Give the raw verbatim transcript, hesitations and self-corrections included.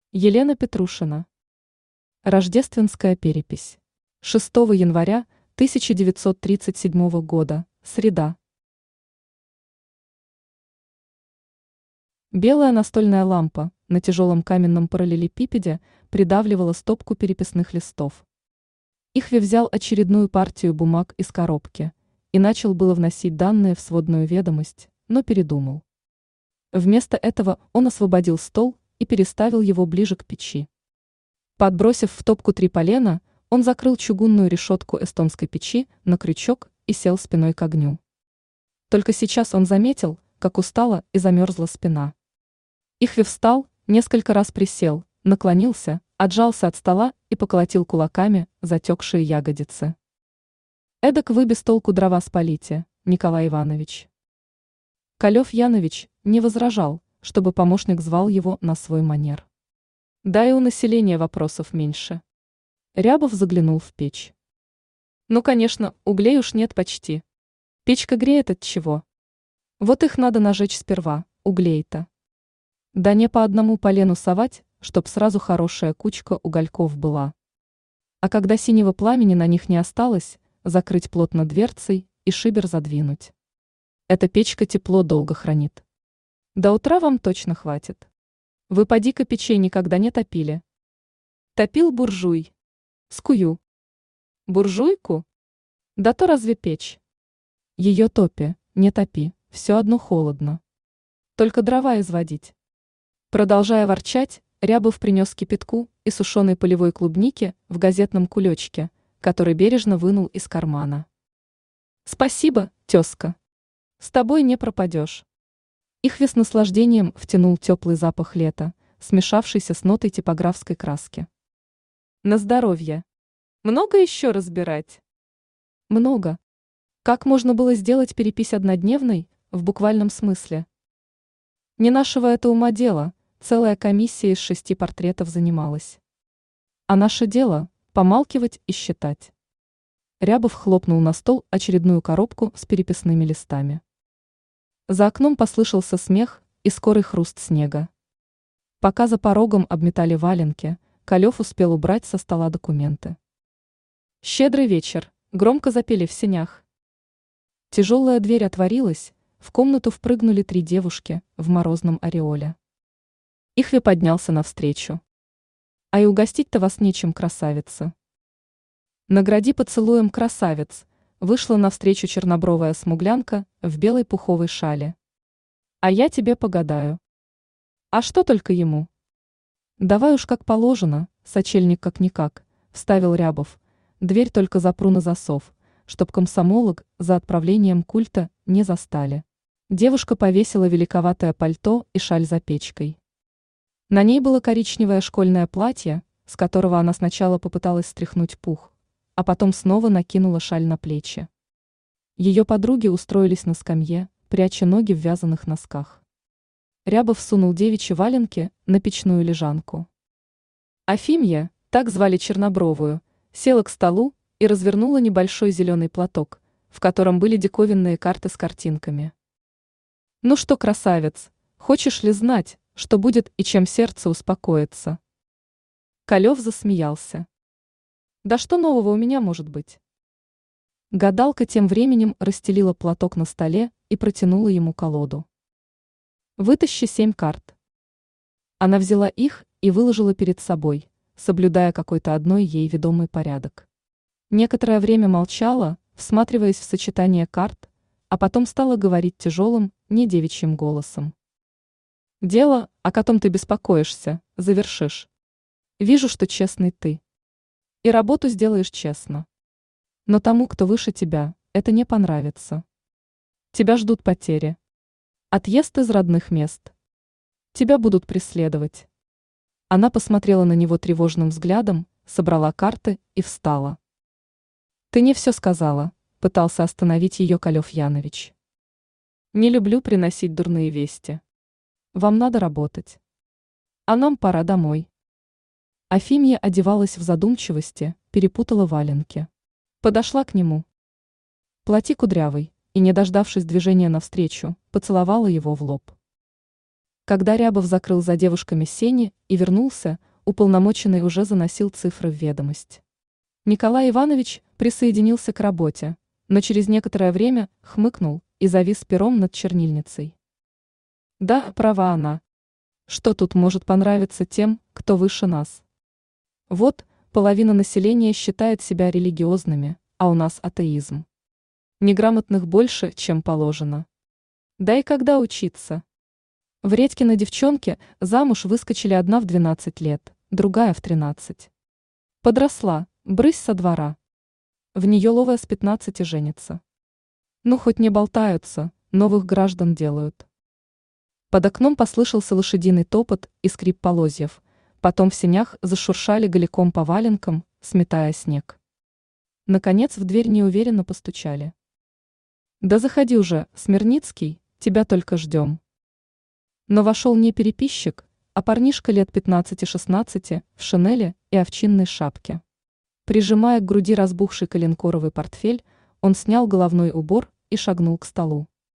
Елена Петрушина. Рождественская перепись. шестого января тысяча девятьсот тридцать седьмого года. Среда. Белая настольная лампа на тяжелом каменном параллелепипеде придавливала стопку переписных листов. Ихви взял очередную партию бумаг из коробки и начал было вносить данные в сводную ведомость, но передумал. Вместо этого он освободил стол и переставил его ближе к печи. Подбросив в топку три полена, он закрыл чугунную решетку эстонской печи на крючок и сел спиной к огню. Только сейчас он заметил, как устала и замерзла спина. Ихви встал, несколько раз присел, наклонился, отжался от стола и поколотил кулаками затекшие ягодицы. Эдак вы без толку дрова спалите, Николай Иванович. Калев Янович не возражал, чтобы помощник звал его на свой манер. Да и у населения вопросов меньше. Рябов заглянул в печь. Ну, конечно, углей уж нет почти. Печка греет от чего? Вот их надо нажечь сперва, углей-то. Да не по одному полену совать, чтоб сразу хорошая кучка угольков была. А когда синего пламени на них не осталось, закрыть плотно дверцей и шибер задвинуть. Эта печка тепло долго хранит. До утра вам точно хватит. Вы поди-ка печей никогда не топили. Топил буржуй. Скую. Буржуйку? Да то разве печь? Ее топи, не топи, все одно холодно. Только дрова изводить. Продолжая ворчать, Рябов принес кипятку и сушеной полевой клубники в газетном кулечке, который бережно вынул из кармана. Спасибо, тезка. С тобой не пропадешь. Ихви с наслаждением втянул теплый запах лета, смешавшийся с нотой типографской краски. На здоровье. Много еще разбирать? Много. Как можно было сделать перепись однодневной, в буквальном смысле? Не нашего это ума дело, целая комиссия из шести портретов занималась. А наше дело – помалкивать и считать. Рябов хлопнул на стол очередную коробку с переписными листами. За окном послышался смех и скорый хруст снега. Пока за порогом обметали валенки, Калев успел убрать со стола документы. «Щедрый вечер», громко запели в сенях. Тяжелая дверь отворилась, в комнату впрыгнули три девушки в морозном ореоле. Ихви поднялся навстречу. «А и угостить-то вас нечем, красавица». «Награди поцелуем, красавец», вышла навстречу чернобровая смуглянка в белой пуховой шале. «А я тебе погадаю». «А что только ему?» «Давай уж как положено, сочельник как-никак», вставил Рябов. «Дверь только запру на засов, чтоб комсомолок за отправлением культа не застали». Девушка повесила великоватое пальто и шаль за печкой. На ней было коричневое школьное платье, с которого она сначала попыталась стряхнуть пух, а потом снова накинула шаль на плечи. Ее подруги устроились на скамье, пряча ноги в вязаных носках. Рябов сунул девичьи валенки на печную лежанку. Афимья, так звали чернобровую, села к столу и развернула небольшой зеленый платок, в котором были диковинные карты с картинками. «Ну что, красавец, хочешь ли знать, что будет и чем сердце успокоится?» Калев засмеялся. «Да что нового у меня может быть?» Гадалка тем временем расстелила платок на столе и протянула ему колоду. «Вытащи семь карт». Она взяла их и выложила перед собой, соблюдая какой-то одной ей ведомый порядок. Некоторое время молчала, всматриваясь в сочетание карт, а потом стала говорить тяжелым, не девичьим голосом. «Дело, о котором ты беспокоишься, завершишь. Вижу, что честный ты. И работу сделаешь честно. Но тому, кто выше тебя, это не понравится. Тебя ждут потери. Отъезд из родных мест. Тебя будут преследовать». Она посмотрела на него тревожным взглядом, собрала карты и встала. «Ты не все сказала», — пытался остановить ее Калев Янович. «Не люблю приносить дурные вести. Вам надо работать. А нам пора домой». Афимья одевалась в задумчивости, перепутала валенки. Подошла к нему. Плати кудрявый, и, не дождавшись движения навстречу, поцеловала его в лоб. Когда Рябов закрыл за девушками сени и вернулся, уполномоченный уже заносил цифры в ведомость. Николай Иванович присоединился к работе, но через некоторое время хмыкнул и завис пером над чернильницей. Да, права она. Что тут может понравиться тем, кто выше нас? Вот, половина населения считает себя религиозными, а у нас атеизм. Неграмотных больше, чем положено. Да и когда учиться? В Редькино девчонки замуж выскочили одна в двенадцать лет, другая в тринадцать. Подросла, брысь со двора. В нее ловая с пятнадцати женится. Ну хоть не болтаются, новых граждан делают. Под окном послышался лошадиный топот и скрип полозьев, потом в сенях зашуршали голиком по валенкам, сметая снег. Наконец в дверь неуверенно постучали. Да заходи уже, Смирницкий, тебя только ждем. Но вошел не переписчик, а парнишка лет пятнадцати-шестнадцати в шинели и овчинной шапке. Прижимая к груди разбухший коленкоровый портфель, он снял головной убор и шагнул к столу.